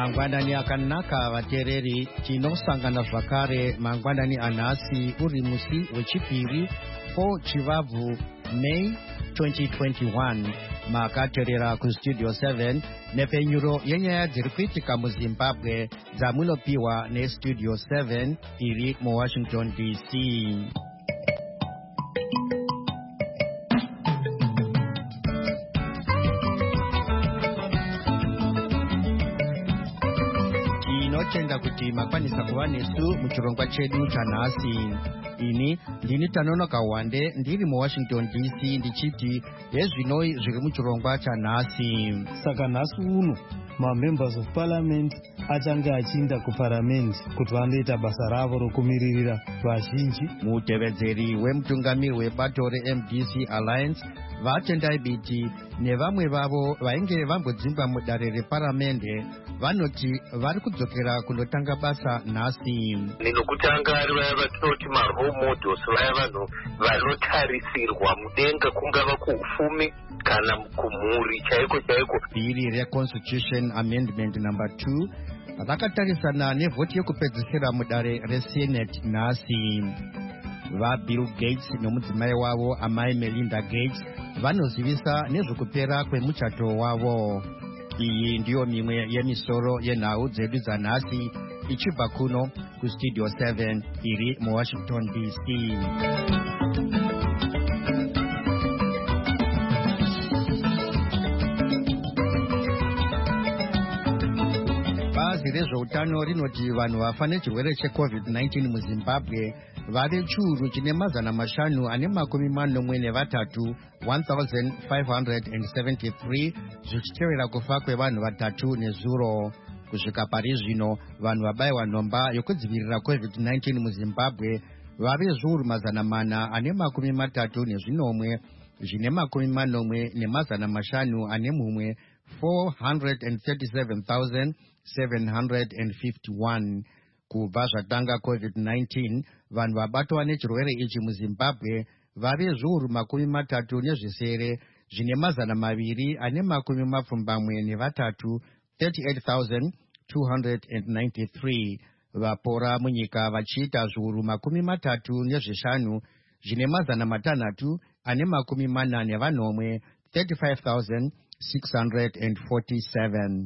mangwanani akanaka vateereri, tinosangana zvakare mangwanani anhasi uri musi wechipiri 4 chivabvu May 2021. makateerera kustudio 7 nepfenyuro yenyaya dziri kuitika muzimbabwe dzamunopiwa nestudio 7 iri muwashington dc. tinotenda kuti makwanisa kuva nesu muchirongwa chedu chanhasi. ini ndini Tanonoka Wande ndiri muwashington dc ndichiti hezvinoi zviri muchirongwa chanhasi. Saka nhasi uno mamembers of parliament achange achiinda kuparamend kuti vandoita basa ravo rokumiririra vazhinji. mutevedzeri wemutungamiri webato reMDC Alliance vatendai biti nevamwe vavo vainge vambodzingwa mudare reparamende vanoti vari kudzokera kundotanga basa nhasi. Nenokutanga ari vaya vatinoti marole models, vaya vanhu vanotarisirwa mudenga, kungava kuufumi kana kumhuri chaiko chaiko. Bhiri reConstitution Amendment number 2 rakatarisana nevhoti yekupedzisira mudare reSenate nhasi. vaBill Gates nomudzimai wavo amai Melinda Gates vanozivisa nezvekupera kwemuchato wavo. iyi ndiyo mimwe yemisoro yenhau dzedu dzanhasi ichibva kuno kustudio 7 iri muwashington dc. bazi rezveutano rinoti vanhu vafa nechirwere cheCovid-19 muzimbabwe vari chiuru chine mazana mashanu ane makumi manomwe nevatatu 1573 zvichitevera kufa kwevanhu vatatu nezuro. kusvika pari zvino vanhu vabayiwa nhomba yokudzivirira COVID-19 muzimbabwe vave zviuru mazana mana ane makumi matatu nezvinomwe zvine makumi manomwe nemazana mashanu ane mumwe 437,751. kubva zvatanga COVID-19 vanhu vabatwa nechirwere ichi muzimbabwe vave zviuru makumi matatu nezvisere zvine mazana maviri ane makumi mapfumbamwe nevatatu 38,293. vapora munyika vachiita zviuru makumi matatu nezvishanu zvine mazana matanhatu ane makumi mana nevanomwe 35,647.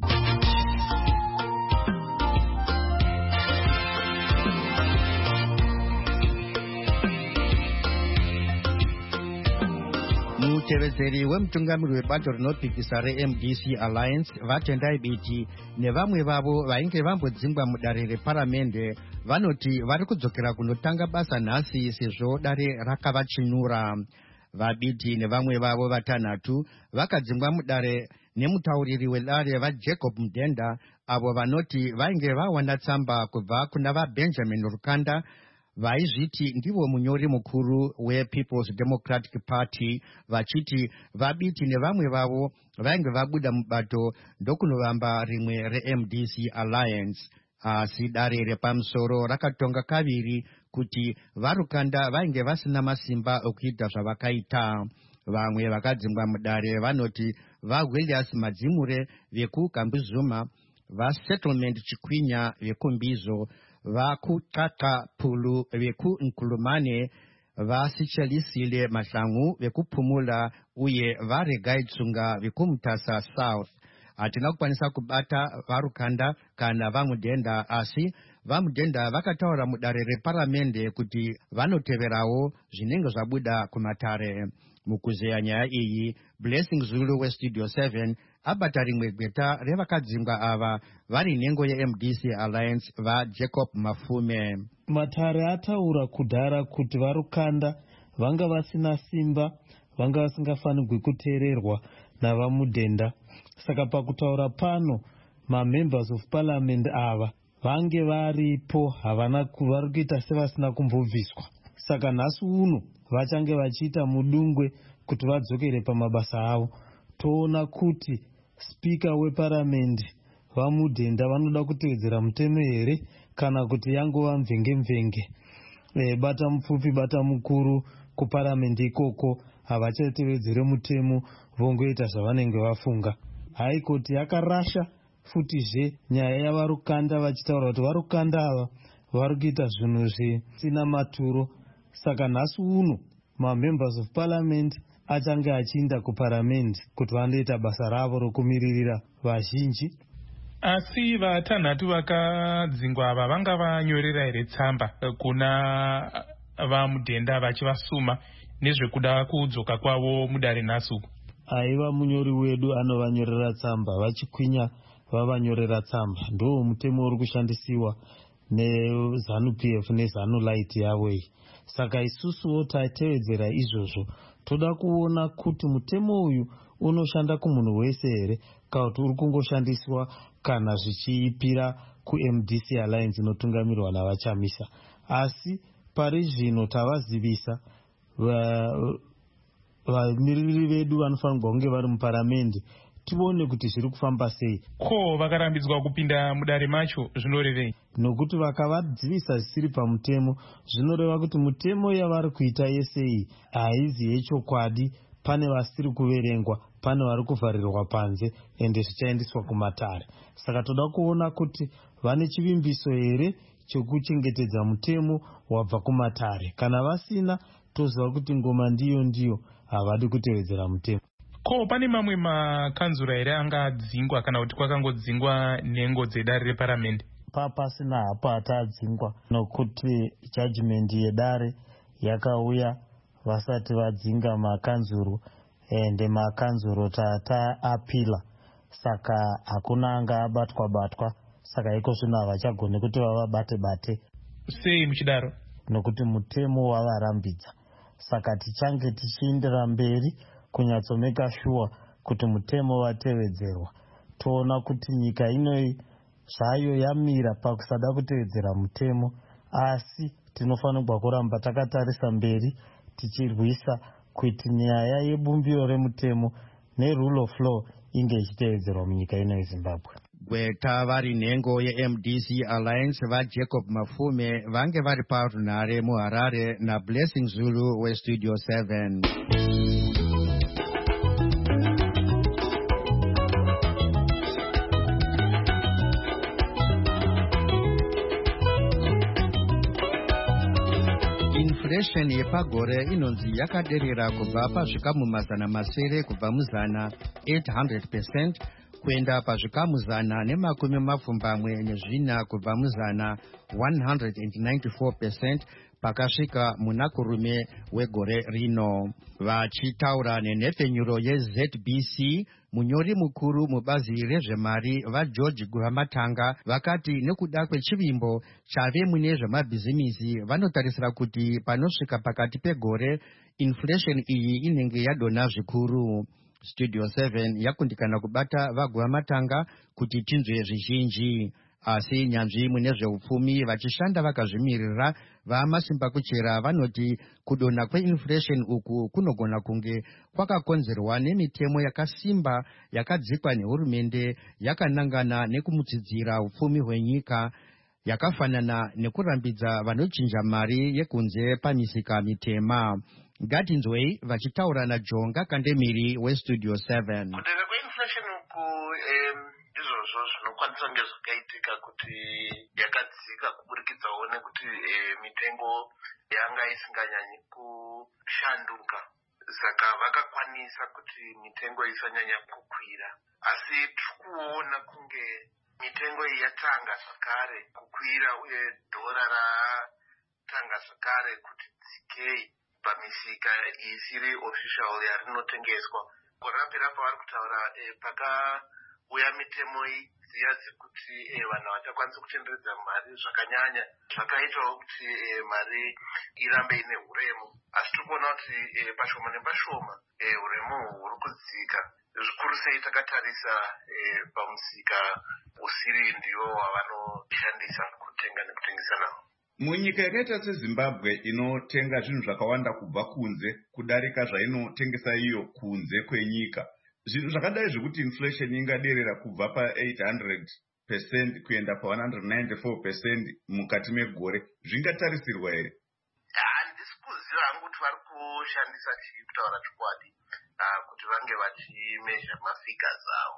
mutevedzeri wemutungamiri webato rinopikisa reMDC Alliance vatendai biti nevamwe vavo vainge vambodzingwa mudare reparamende vanoti vari kudzokera kunotanga basa nhasi sezvo dare rakavachinura. vabiti nevamwe vavo vatanhatu vakadzingwa mudare nemutauriri wedare vaJacob Mdenda avo vanoti vainge vawana tsamba kubva kuna vaBenjamin Rukanda vaizviti ndivo munyori mukuru wePeople's Democratic Party vachiti vabiti nevamwe vavo vainge vabuda mubato ndokunovamba rimwe reMDC Alliance. asi dare repamusoro rakatonga kaviri kuti vaRukanda vainge vasina masimba okuita zvavakaita. vamwe vakadzingwa mudare vanoti vaWilliams Madzimure vekuKambuzuma, vaSettlement Chikwinya vekumbizo, vakuqaqa Phulu vekunkulumane, vasichelisile Mahlangu vekupumula uye vaRegai Tsunga vekumtasa South. hatina kukwanisa kubata vaRukanda kana vaMudenda, asi vaMudenda vakataura mudare reparamende kuti vanoteverawo zvinenge zvabuda kumatare. mukuzeya nyaya iyi Blessing Zulu westudio 7 abata rimwe gweta revakadzingwa ava vari nhengo yeMDC Alliance vaJacob Mafume. matare ataura kudhara kuti vaRukanda vanga vasina simba, vanga vasingafanirwi kuteererwa navaMudenda. saka pakutaura pano mamembers of parliament ava vange varipo vari kuita sevasina kumbobviswa. saka nhasi uno vachange vachiita mudungwe kuti vadzokere pamabasa avo. toona kuti spika weparamendi vaMudenda vanoda kutevedzera mutemo here kana kuti yangova mvenge. bata mupfupi bata mukuru kuparamendi ikoko havachatevedzere mutemo, vongoita zvavanenge vafunga. haikoti yakarasha futizve nyaya yavarukanda vachitaura kuti varukanda ava vari kuita zvinhu zvisina maturo. Saka nhasi uno mamembers of parliament achange achiinda kuparamendi kuti vandoita basa ravo rokumiririra vazhinji. Asi vatanhatu vakadzingwa ava vanga vanyorera here tsamba kuna vamudhenda vachivasuma nezvekuda kudzoka kwavo mudare nhasi uku? Aiva munyori wedu anovanyorera tsamba, vachikwinya vavanyorera tsamba. Ndo mutemo uri kushandisiwa neZANU-PF neZANU-Light yavo iyi. Saka isusuwo tatevedzera izvozvo. Toda kuona kuti mutemo uyu unoshanda kumunhu wese here kana kuti uri kungoshandiswa kana zvichipira kuMDC Alliance inotungamirwa navaChamisa. Asi pari zvino tavazivisa vamiriri vedu vanofanirwa kunge vari muparamendi, tione kuti zviri kufamba sei. Ko vakarambidzwa kupinda mudare macho zvinorevei? Nokuti vakavadzivisa zvisiri pamutemo, zvinoreva kuti mutemo yavari kuita yese iyi haizi yechokwadi. Pane vasiri kuverengwa, pane vari kuvharirwa panze ende zvichaendeswa kumatare. Saka toda kuona kuti vane chivimbiso here chekuchengetedza mutemo wabva kumatare. Kana vasina, toziva kuti ngoma ndiyo havadi kutevedzera mutemo. Ko pane mamwe makanzura here angadzingwa kana kuti kwakangodzingwa nhengo dzedare reparamende? Pasina hapo atadzingwa, nokuti judgment yedare yakauya vasati vadzinga makanzuru ende makanzuru tata apila. Saka hakuna anga abatwa. Saka iko zvino havachagoni kuti vavabate. Sei muchidaro? Nokuti mutemo wavarambidza. Saka tichange tichiindira mberi kunyatsomeka sure kuti mutemo watevedzerwa. Toona kuti nyika inoyi zvayo yamira pakusada kutevedzera mutemo, asi tinofanirwa kuramba takatarisa mberi tichirwisa kuti nyaya yebumbiro remutemo nerule of law inge ichitevedzerwa munyika inoyi Zimbabwe. Gweta vari nhengo yeMDC Alliance vaJacob Mafume vange vari parunhare muHarare naBlessing Zulu weStudio 7. Inflation yepagore inonzi yakaderera kubva pazvikamu mazana masere kubva muzana 800% kuenda pazvikamu zana nemakumi mapfumbamwe nezvina kubva muzana 194% pakasvika munakurume wegore rino. Vachitaura nenhepfenyuro yeZBC, munyori mukuru mubazi rezvemari vaGeorge Guhamatanga vakati nekuda kwechivimbo chave mune zvemabhizimisi vanotarisira kuti panosvika pakati pegore inflation iyi inenge yadonha zvikuru. Studio 7 yakundikana kubata vaGuhamatanga kuti tinzwe zvizhinji. Asi nyanzvi mune zveupfumi vachishanda vakazvimirira vamasimba kuchera vanoti kudonha kweinflation uku kunogona kunge kwakakonzerwa nemitemo yakasimba yakadzikwa nehurumende yakanangana nekumutsidzira upfumi hwenyika, yakafanana nekurambidza vanochinja mari yekunze pamisika mitema. Ngatinzwei vachitaura naJonga Kandemiri weStudio 7. Kudonha kweinflation uku izvozvo zvinokwanisa kunge zvakaitika kuti yakadzika kuburikidzawo nekuti mitengo yanga isinganyanyi kushanduka, saka vakakwanisa kuti mitengo isanyanya kukwira. Asi tirikuona kunge mitengo iyi yatanga zvakare kukwira uye dhora ratanga zvakare kuti dzikei pamisika isiri official yarinotengeswa. Korapera pavari kutaura pakauya mitemo dziya dzekuti vanhu vatakwanisa kutenderedza mari zvakanyanya, zvakaitawo kuti mari irambe ine huremu. Asi tirikuona kuti pashoma nepashoma huremu huri kudzika, zvikuru sei takatarisa pamusika usiri ndiwo wavanoshandisa kutenga nekutengesa nawo. Munyika yakaita seZimbabwe inotenga zvinhu zvakawanda kubva kunze kudarika zvainotengesa iyo kunze kwenyika, zvinhu zvakadai zvekuti inflation ingaderera kubva pa800% kuenda pa194% mukati megore zvingatarisirwa here? Handisi kuziva hangu kuti vari kushandisa chii kutaura chokwadi kuti vange vachimezha mafigures avo.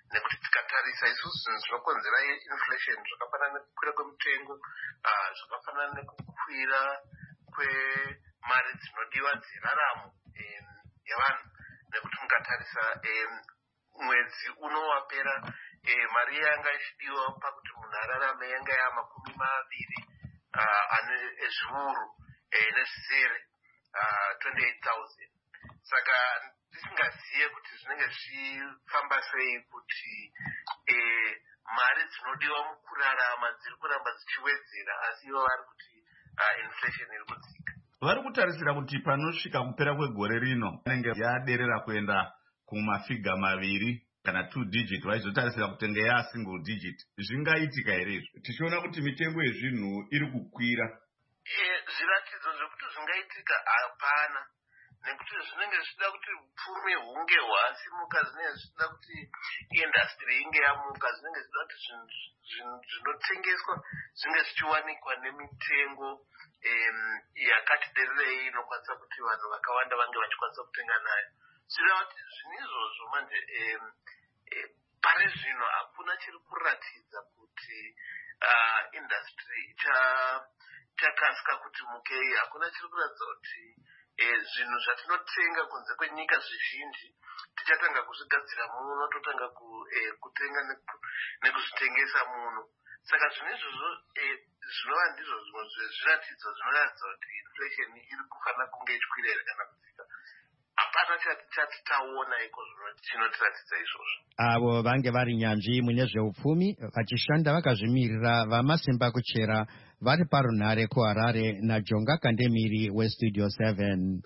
nekuti tikatarisa isusu zvinhu zvinokonzera inflation zvakafanana nekukwira kwemitengo, zvakafanana nekukwira kwemari dzinodiwa dzeraramo yavanhu, nekuti mukatarisa mwedzi unowapera mari yanga ichidiwa pakuti munhu ararame yanga yaa20 ezviuru nezvisere 28,000. Saka tisingaziye kuti zvinenge zvichifamba sei kuti mari dzinodiwa mukurarama dziri kuramba dzichiwedzera, asi ivo vari kuti inflation iri kudzika. Vari kutarisira kuti panosvika kupera kwegore rino anenge yaderera kuenda kumafiga 2 kana 2 digit, vaizotarisira kutenga yasingle digit. Zvingaitika here izvo tichiona kuti mitengo yezvinhu iri kukwira? Zviratidzo zvekuti zvingaitika hapana, nekuti zvinenge zvichida kuti upfumi hunge hwasimuka, zvinenge zvichida kuti industry inge yamuka, zvinenge zvichida kuti zvinotengeswa zvinenge zvichiwanikwa nemitengo yakati dererei inokwanisa kuti vanhu vakawanda vange vachikwanisa kutenga nayo. Zvireva kuti zvinhu izvozvo manje pari zvino hakuna chiri kuratidza kuti industry ichakasika kuti mukei. Hakuna chiri kuratidza kuti zvinhu zvatinotenga kunze kwenyika zvizhinji tichatanga kuzvigadzira muno, totanga kutenga nekuzvitengesa muno. Saka zvinhu izvozvo zvinova ndizvo zvimwe zvezviratidzo zvinoratidza kuti inflation iri kufanira kunge ichikwira here kana kudzika. Hapana chati taona iko chinotiratidza izvozvo. Avo vange vari nyanzvi mune zveupfumi vachishanda vakazvimirira vamasimba kuchera vari parunhare kuHarare naJonga Kandemiri weStudio 7.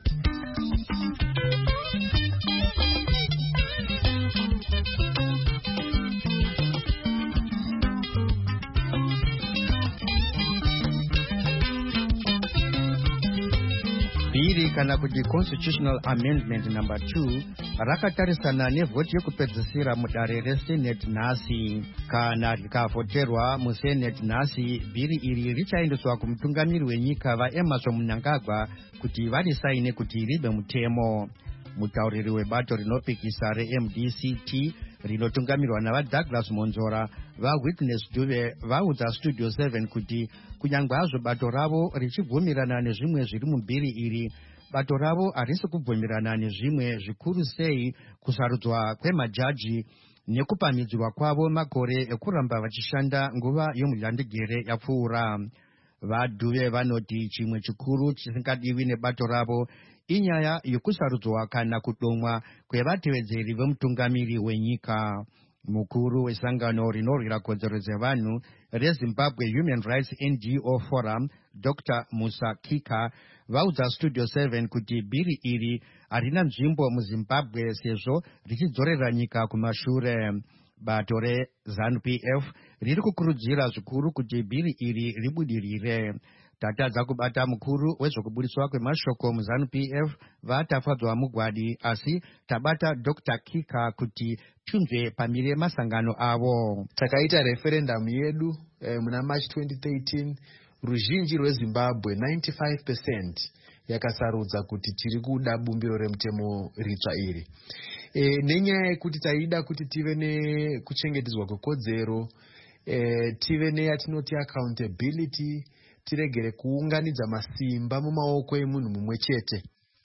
Bhiri kana kuti Constitutional Amendment number 2 rakatarisana nevhoti yekupedzisira mudare reSenate nhasi. Kana rikavhoterwa muSenate nhasi, bhiri iri richaendeswa kumutungamiri wenyika vaEmmerson Mnangagwa kuti varisaine kuti ribe mutemo. Mutauriri webato rinopikisa reMDCT rinotungamirwa navaDouglas Monzora vaWitness Dube vaudza Studio 7 kuti kunyangwe hazvo bato ravo richibvumirana nezvimwe zviri mubhiri iri, bato ravo harisi kubvumirana nezvimwe, zvikuru sei kusarudzwa kwemajaji nekupamhidzirwa kwavo makore ekuramba vachishanda nguva yomuhlandigere yapfuura. VaDube vanoti chimwe chikuru chisingadiwi nebato ravo inyaya yokusarudzwa kana kudomwa kwevatevedzeri vemutungamiri wenyika. Mukuru wesangano rinorwira kodzero dzevanhu reZimbabwe Human Rights NGO Forum, Dr. Musa Kika, vaudza Studio 7 kuti bhiri iri harina nzvimbo muZimbabwe sezvo richidzorera nyika kumashure. Bato reZANU-PF riri kukurudzira zvikuru kuti bhiri iri ribudirire. Tatadza kubata mukuru wezvokubudiswa kwemashoko muZANU-PF vatafadzwa mugwadi, asi tabata Dr. Kika kuti tunzve pamire masangano avo. Takaita referendum yedu muna March 2013, ruzhinji rweZimbabwe 95% yakasarudza kuti tiri kuda bumbiro remutemo ritsva iri. Nenyaya yekuti taida kuti tive nekuchengetedzwa kwekodzero, tive neyatinoti accountability, tiregere kuunganidza masimba mumaoko emunhu mumwe chete.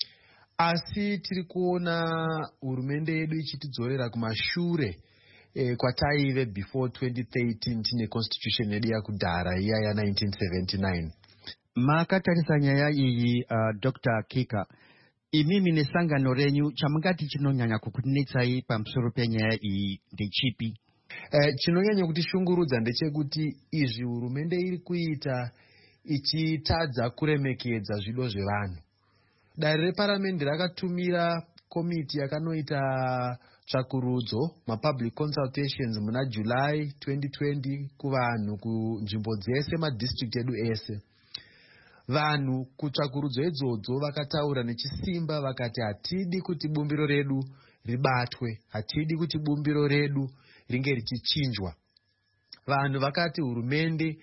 Asi tiri kuona hurumende yedu ichitidzorera kumashure kwataive before 2013 tine constitution yedu yakudhara iya ya1979. Makatarisa nyaya iyi Dr. Kika, imimi nesangano renyu chamungati chinonyanya kukunetsai pamusoro penyaya iyi ndechipi? Chinonyanya kutishungurudza ndechekuti izvi hurumende iri kuita ichitadza kuremekedza zvido zvevanhu. Dare reparamende rakatumira komiti yakanoita tsvakurudzo, mapublic consultations muna July 2020 kuvanhu kunzvimbo dzese, madistrict edu ese. Vanhu kutsvakurudzo idzodzo vakataura nechisimba vakati hatidi kuti bumbiro redu ribatwe, hatidi kuti bumbiro redu ringe richichinjwa. Vanhu vakati hurumende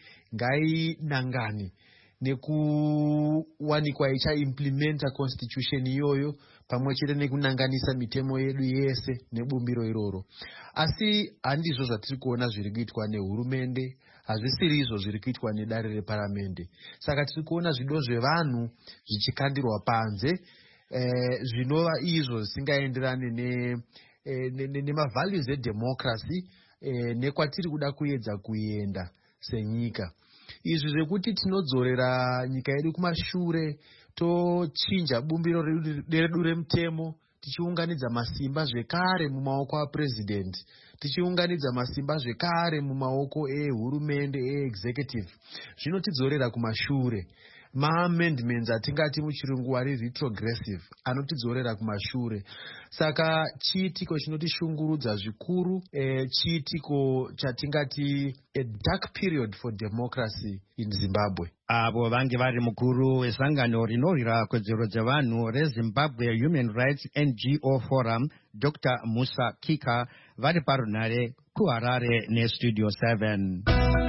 ngaidangane nekuwanikwa ichaimplementa constitution iyoyo pamwe chete nekunanganisa mitemo yedu yese nebumbiro iroro. Asi handizvo zvatiri kuona zviri kuitwa nehurumende, hazvisiri izvo zviri kuitwa nedare reparamende. Saka tiri kuona zvido zvevanhu zvichikandirwa panze, zvinova izvo zvisingaenderani nemavalues edemocracy nekwatiri kuda kuedza kuenda senyika. Izvi zvekuti tinodzorera nyika yedu kumashure, tochinja bumbiro redu remutemo, tichiunganidza masimba zvekare mumaoko apresident, tichiunganidza masimba zvekare mumaoko ehurumende executive, zvinotidzorera kumashure. Maamendments atingati muchirungu ari retrogressive anotidzorera kumashure. Saka chiitiko chinotishungurudza zvikuru, chiitiko chatingati a dark period for democracy in Zimbabwe. Avo vange vari mukuru wesangano rinorwira kodzero dzevanhu reZimbabwe Human Rights NGO Forum, Dr. Musa Kika, vari parunare kuHarare neStudio 7.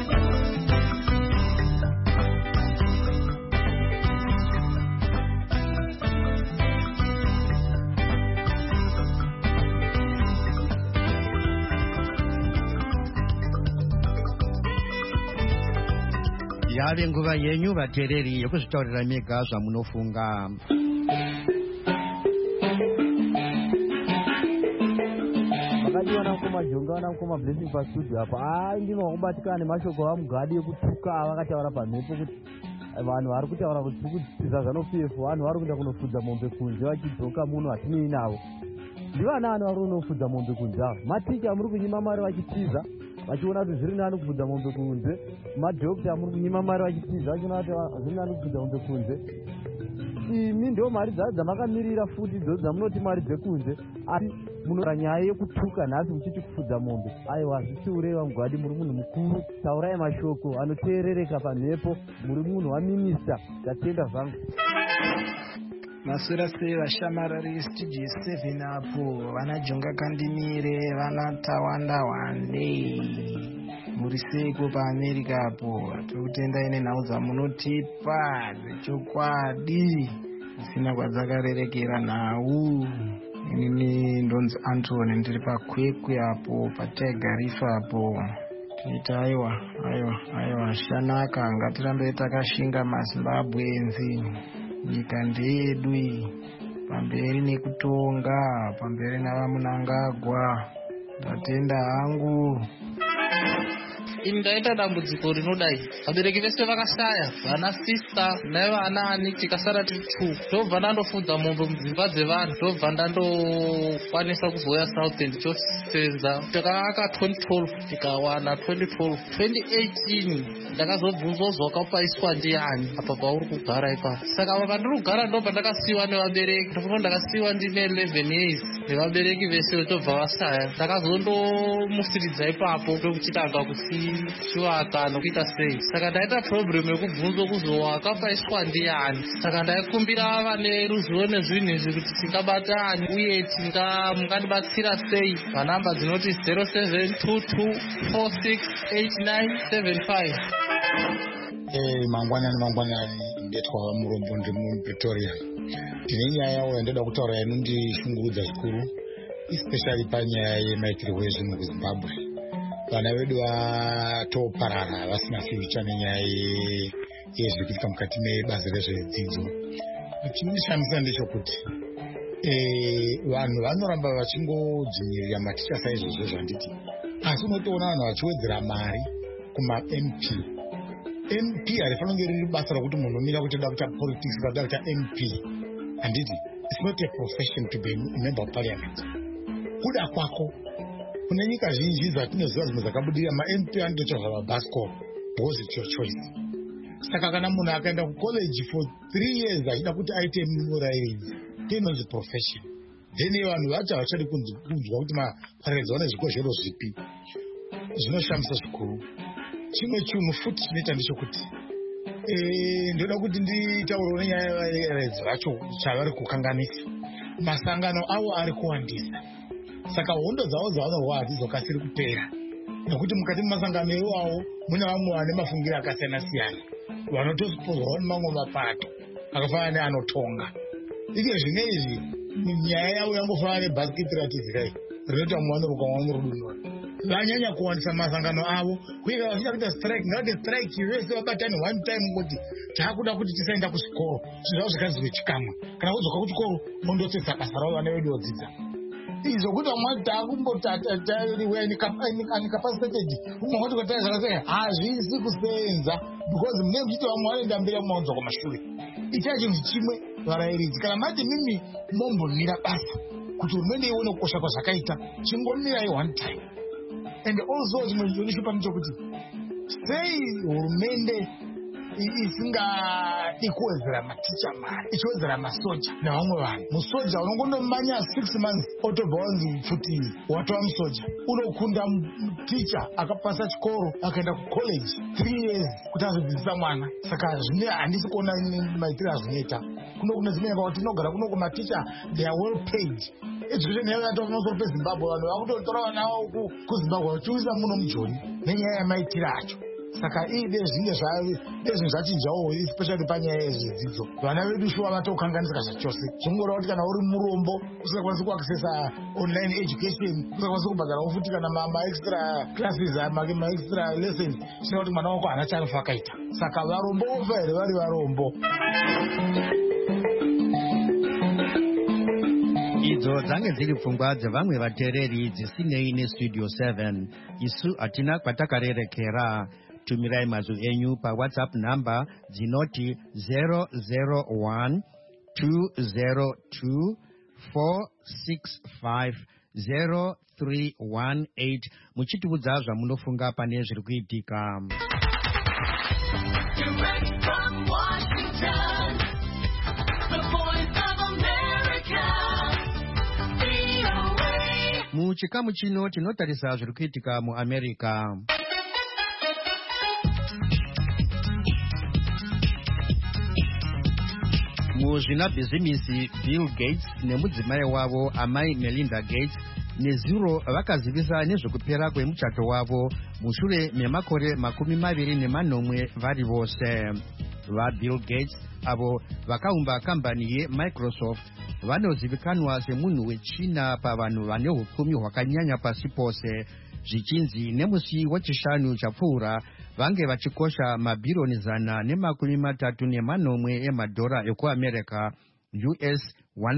Yave nguva yenyu vateereri yekuzvitaurira mega zvamunofunga. Vakadiwana kumajonga wana kuma blessing pastudio apa ndinokubatikana nemashoko amugadi ekutuka vakataura pamhepo kuti vanhu vari kutaura kuti kudziza zanoPF vanhu vari kuenda kunofudza mombe kunze vachidzoka muno hatinei navo. Ndivanani vari kunofudza mombe kunze avo? Maticha muri kunyima mari vachitiza vachiona kuti zviri nani kufudza mombe kunze. Madhokita muri kunyima mari vachitiza vachiona kuti zviri nani kufudza mombe kunze. Imi ndio mari dzamakamirira futi idzo dzamunoti mari dzekunze, asi munora nyaya yekutuka nhasi muchiti kufudza mombe. Aiwa, zvichiurei vamugwadi, muri munhu mukuru, taurai mashoko anoteerereka pamhepo, muri munhu waminista. Ndatenda zvangu. Masura sei vashamarari Studio 7 apo, vana Jonga Kandimire, vana Tawanda Wande, muri seiko paAmerica apo, tikutenda ine nhau dzamunotipa dzechokwadi zvisina kwadzakarerekera nhau. Inini ndonzi Antony, ndiri pakwekwe apo pataigarisa apo. Tiita aiwa shanaka, ngatirambe takashinga maZimbabwenzi. Nyika ndeyedu, pamberi nekutonga, pamberi navamunangagwa. Ndatenda hangu. Ndaita dambudziko rinodai, vabereki vese vakashaya, vana sista nevana ani tikasara tiri 2. Ndobva ndandofudza mombe mudzimba dzevanhu, ndobva ndandokwanisa kuzouya South End chosenza. Takaaka 2012 tikawana 2012. 2018 ndakazobvunzwa wakapaiswa ndiani apa pauri kugara ipapo. Saka apa pandiri kugara ndobva ndakasiyiwa nevabereki. Ndofunga ndakasiyiwa ndine 11 years nevabereki vese vetobva vashaya. Ndakazondomusiridza ipapo ndokuchitanga kuchivaka nokuita sei. Saka ndaita problem yekubvunzwa kuzowakapaiswa ndiani. Saka ndaikumbira vane ruzivo nezvinhu izvi kuti tingabatani uye mungandibatsira sei. Vanhamba dzinoti 0722468975. Mangwanani ndetwa murombo ndi muPretoria. Tine nyaya yandoda kutaura inondishungurudza zvikuru, especially panyaya yemaitirwo ezvinhu kuZimbabwe. Vana vedu vatoparara vasina future nenyaya yezviri kuitika mukati mebazi rezvedzidzo. Chinondishamisa ndechekuti vanhu vanoramba vachingodzvinyirira maticha saizvozvo zvanditi, asi unotoona vanhu vachiwedzera mari kuma-MP. MP harifanira kunge riri basa rokuti munhu umira kuti da kuita politics kada kuita MP. Handiti, it's not a profession to be a member of parliament. Kuda kwako, kune nyika zhinji dzatinoziva zimwe dzakabudirira ma-MP anotochovha mabhasikoro because it's your choice. Saka kana munhu akaenda kucollege for 3 years achida kuti aite murairidzi, inonzi profession. Then vanhu vacho havachadi kunzwa kuti marairidzi vane zvikoshero zvipi. Zvinoshamisa zvikuru. Chimwe chinhu futi chinoita ndechekuti ndoda kuti nditaurawo nenyaya yerairidzi vacho chavari kukanganisa. Masangano avo ari kuwandisa. Saka hondo dzavo dzavanorwa hadzizokasiri kupera. Nekuti mukati memasangano iwawo mune vamwe vane mafungiro akasiyana-siyana. Vanotosipozwawo nemamwe mapato akafanana neanotonga. Ike zvine izvi nyaya yavo yangofanana nebhasikiti ratizika rinoita muwanuruka wanuruduno vanyanya kuwanisa masangano avo kuika vachida kuita strike ngavati strike vese vabatani one time kuti taakuda kuti tisaenda kuchikoro zvizvavo zvikadzirwe chikamwe kana kudzoka kuchikoro mondotsetsa basa ravo vana vedu vodzidza izokuti vamwati taakumbotataanicapacited umwamwati kwatai zvakasei hazvisi kusenza because mune muchiti vamwe vanoenda mberi vamwaonza kwamashure itai chinhu chimwe varayiridzi kana mati mimi mombomira basa kuti hurumende ione kukosha kwazvakaita chingomirayi one time. And also chimwe chichonishupa ndechokuti sei hurumende isingadi kuwedzera maticha mari ichiwedzera masoja nevamwe vanhu. Musoja unongondomanya 6 months otobva wanzi futi watova musoja, unokunda ticha akapasa chikoro akaenda kucollege 3 years kuti azodzidzisa mwana. Saka zvine handisi kuona maitiro azvinoita. Kuno dzimwe nyika kuti tinogara kuno maticha they are well paid. Education yavo yatomusoro peZimbabwe vanhu vakutotora vana vavo kuZimbabwe vachiuisa muno mujoni nenyaya yamaitiro acho. Saka ide zvinhu zvachinjawo especially panyaya yezvidzidzo. Vana vedu shuwa vatokanganisika zvachose. Zvingoreva kuti kana uri murombo usingakwanisi kuaccessa online education, usingakwanisi kubhadhara futi kana ma-extra classes, ma-extra lessons, zvinova kuti mwana wako haana chaanofa akaita. Saka varombo vofa here vari varombo. Idzo dzange dziri pfungwa dzevamwe vateereri dzisinei nestudio 7. Isu hatina kwatakarerekera. Tumirai mazwi enyu paWhatsApp number dzinoti 001 202 465 0318 muchitiudza zvamunofunga pane zviri kuitika. Muchikamu chino tinotarisa zviri kuitika muAmerica. Muzvinabhizimisi Bill Gates nemudzimai wavo amai Melinda Gates nezuro vakazivisa nezvekupera kwemuchato wavo mushure memakore 24 vari vose. VaBill Gates avo vakaumba kambani yeMicrosoft vanozivikanwa semunhu wechina pavanhu vane upfumi hwakanyanya pasi pose, zvichinzi nemusi wechishanu chapfuura vange vachikosha mabhironi 134 emadhora ekuAmerica, US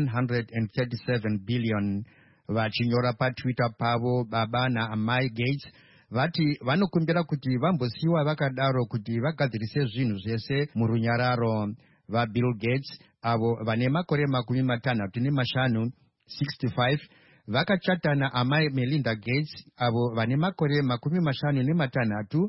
137 billion. Vachinyora paTwitter pavo, baba naamai Gates vati vanokumbira kuti vambosiyiwa vakadaro kuti vagadzirise zvinhu zvese murunyararo. VaBill Gates avo vane makore 65 vakachatana amai Melinda Gates avo vane makore 56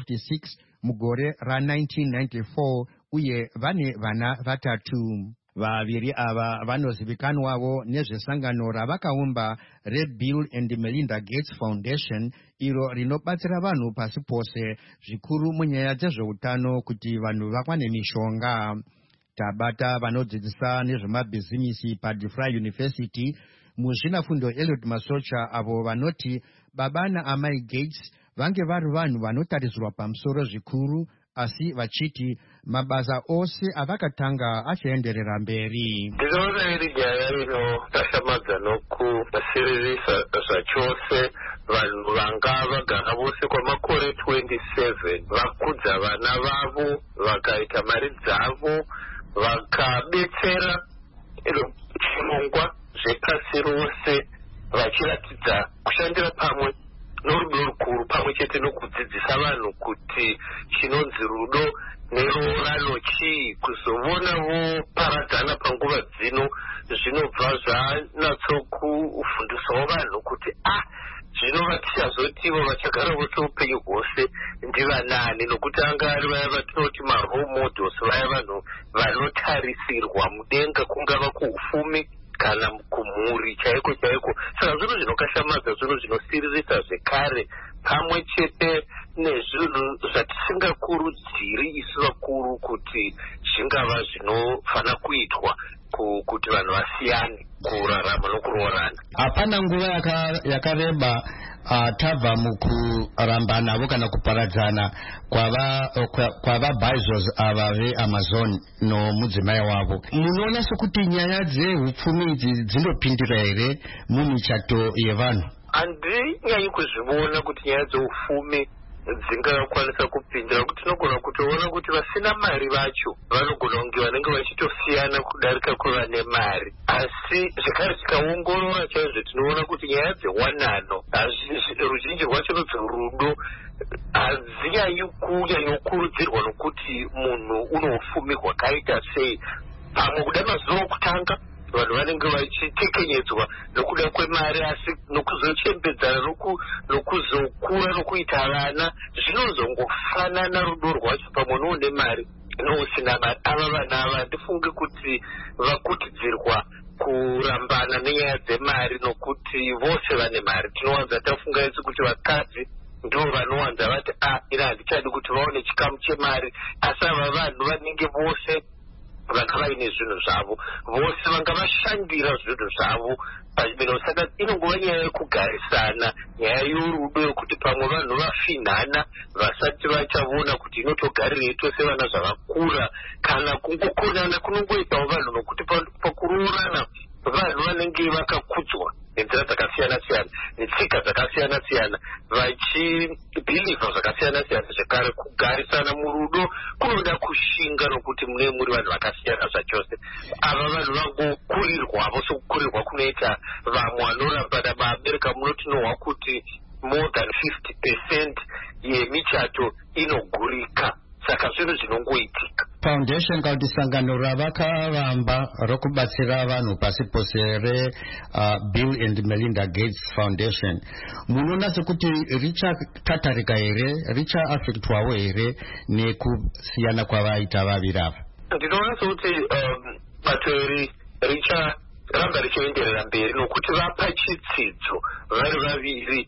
mugore ra1994 uye vane vana vatatu. Vaviri ava vanozivikanwawo nezvesangano ravakaumba reBill and Melinda Gates Foundation, iro rinobatsira vanhu pasi pose zvikuru munyaya dzezveutano kuti vanhu vakwane mishonga. Tabata vanodzidzisa nezvemabhizimisi paDeFry University muzvinafundo Eliot Masocha avo vanoti baba naamai Gates vange vari vanhu vanotarisirwa pamusoro zvikuru, asi vachiti mabasa ose avakatanga achaenderera mberi. Ndinoona iri nyaya inotashamadza nokusiririsa zvachose vanhu vanga vagara vose kwamakore 27 vakudza vana vavo vakaita mari dzavo vakabetsera chirongwa zvepasi rose vachiratidza kushandira pamwe norudo rukuru pamwe chete nokudzidzisa vanhu kuti chinonzi rudo nerorano chii. Kuzovonavo paradzana panguva dzino zvinobva zvanatsokufundisawo vanhu kuti zvino vatichazotivo vachagara vose upenyu hwose ndivanani, nokuti anga ari vaya vatinoti marole models, vaya vanhu vanotarisirwa mudenga, kungava kuufumi kana kumhuri chaiko chaiko. Saka zvinhu zvinokashamadza, zvinhu zvinosiririsa zvekare, pamwe chete nezvinhu zvatisingakurudziri isu vakuru kuti zvingava zvinofana kuitwa kuti vanhu vasiyane kurarama nokuroorana. Hapana nguva yakareba tabva mukurambana avo kana kuparadzana kwavaBizos ava veAmazon nomudzimai wavo, munoona sekuti nyaya dzehupfumi idzi dzinopindira here mumichato yevanhu? Handinyanyi kuzviona kuti nyaya dzeupfumi dzingakwanisa kupindira, kuti tinogona kutoona kuti vasina mari vacho vanogona kunge vanenge vachitosiyana kudarika kwevane mari, asi zvekare tikaongorora chaizvo tinoona kuti nyaya dzewanano ruzhinji rwacho rudo hadzinyanyi kunyanyokurudzirwa nokuti munhu uno upfumi hwakaita sei. Pamwe kuda mazuva okutanga vanhu vanenge vachitekenyedzwa nokuda kwemari, asi nokuzochembedzana nokuzokura nokuita vana zvinozongofanana rudo rwacho pamwe noune mari nousina mari. Ava vana ava handifunge kuti vakutidzirwa kurambana nenyaya dzemari nokuti vose vane mari. Tinowanza tafunga isi kuti vakadzi ndo vanowanza vati ina handichadi kuti vaone chikamu chemari, asi ava vanhu vanenge vose vanga vaine zvinhu zvavo, vose vanga vashandira zvinhu zvavo pachibino. Saka inongova nyaya yekugarisana, nyaya yorudo yokuti pamwe vanhu vafinhana vasati vachavona kuti inotogarirei tose vana zvavakura, kana kungokonana kunongoitawo vanhu nokuti pakuroorana vanhu vanenge vakakudzwa nenzira dzakasiyana-siyana, netsika dzakasiyana-siyana, vachibhilivha zvakasiyana-siyana. Zvekare kugarisana murudo kunoda kushinga nokuti mune muri vanhu vakasiyana zvachose. Ava vanhu vangokurirwavo sokukurirwa kunoita vamwe vanorambana muAmerica munotinohwa kuti more than 50% yemichato inogurika. Saka zvinhu zvinongoitika. Foundation kana kuti sangano ravakavamba rokubatsira vanhu pasi pose Bill and Melinda Gates Foundation, munoona sekuti richatatarika here, richaafektwawo here nekusiyana kwavaita vaviri ava? Ndinoona sekuti bato iri richaramba richienderera mberi nokuti vapa chitsidzo vari vaviri,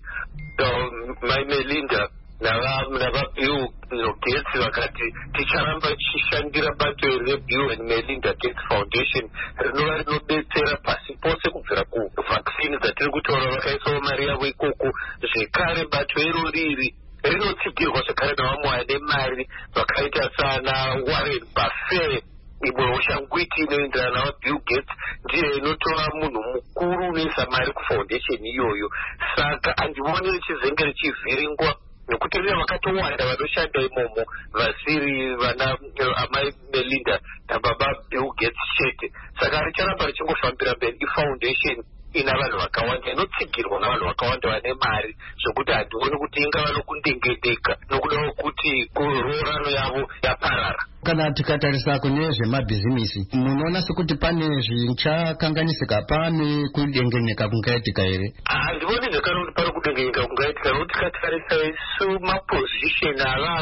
Mai Melinda navaBill Gates vakati ticharamba tichishandira bato reBill and Melinda Gates Foundation rinova rinobetsera pasi pose kubvira kuvhaksini dzatiri kutaura, vakaisawo mari yavo ikoko. Zvekare bato iro riri rinotsigirwa zvekare navamwe vane mari vakaita sana Warren Buffett, imwe ushangwiti inoenderana navaBill Gates ndiye inotora munhu mukuru unoisa mari kufoundation iyoyo. Saka handioni richizenge richivhiringwa nokuti rine vakatowanda vanoshanda imomo vasiri vana amai Melinda nababa Bill Gates chete. Saka richaramba richingofambira mberi. Ifoundation ina vanhu vakawanda, inotsigirwa navanhu vakawanda vane mari, zvokuti handioni kuti ingava nokundengedeka nokuda kwokuti kuroorano yavo yaparara. Kana tikatarisa kune zvemabhizimisi, munoona sekuti pane zvichakanganisika, pane kudengenyeka kungaitika here? Handivoni zvekare kuti pane kudengenyeka kungaitika, nokuti tikatarisa isu mapozisheni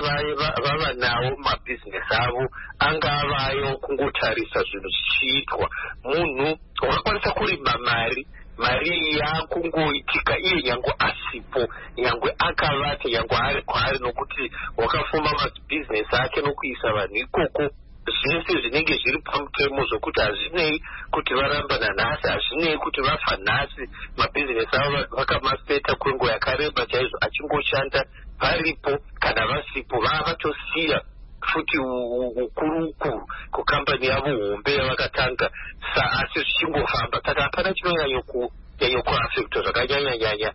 vava nawo mabhizinesi avo angavayo kungotarisa zvinhu zvichiitwa. Munhu wakakwanisa kurima mari yakungoitika iye nyangwe asipo, nyangwe akavata, nyangwe ari kwaari, nokuti wakafuma mabhizinesi ake nokuisa vanhu ikoko. Zvese zvinenge zviri pamutemo zvokuti hazvinei kuti varambana nhasi, hazvinei kuti vafa nhasi. Mabhizinesi avo vakamaseta kwenguva yakareba chaizvo achingoshanda, varipo kana vasipo vavatosiya futi ukuru kukambani yavo hombe yavakatanga, asi zvichingofamba. Saka hapana chinonyanyokuafekta zvakanyanya-nyanya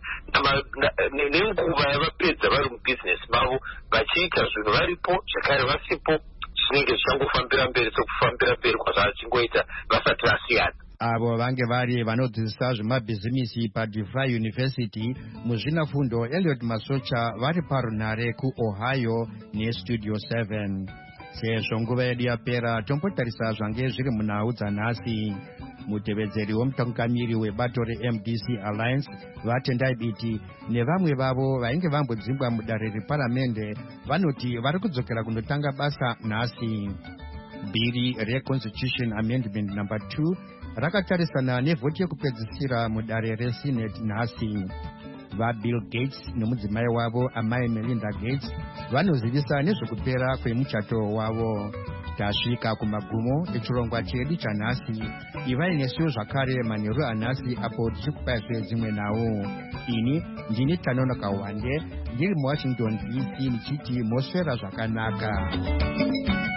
nenguva yavapedza vari mubhizinesi mavo vachiita zvinhu varipo, zvekare vasipo, zvinenge zvichangofambira mberi sekufambira mberi kwazvachingoita vasati vasiyana. Avo vange vari vanodzidzisa zvemabhizimisi paDeVry University muzvinafundo Elliot Masocha vari parunare kuOhio neStudio 7. Sezvo nguva yedu yapera, tombotarisa zvange zviri munhau dzanhasi. Mutevedzeri womutungamiri webato reMDC Alliance vatendai biti nevamwe vavo vainge vambodzingwa mudare reparamende vanoti vari kudzokera kunotanga basa nhasi. Bhiri reConstitution Amendment No. 2 rakatarisana nevhoti yekupedzisira mudare reSenate nhasi. VaBill Gates nomudzimai wavo amai Melinda Gates vanozivisa nezvekupera kwemuchato wavo. tasvika kumagumo echirongwa chedu chanhasi. Ivai nesuwo zvakare manheru anhasi apo tichikupaizve dzimwe nawo. Ini ndini Tanonoka Wande ndiri muWashington DC nichiti moswera zvakanaka.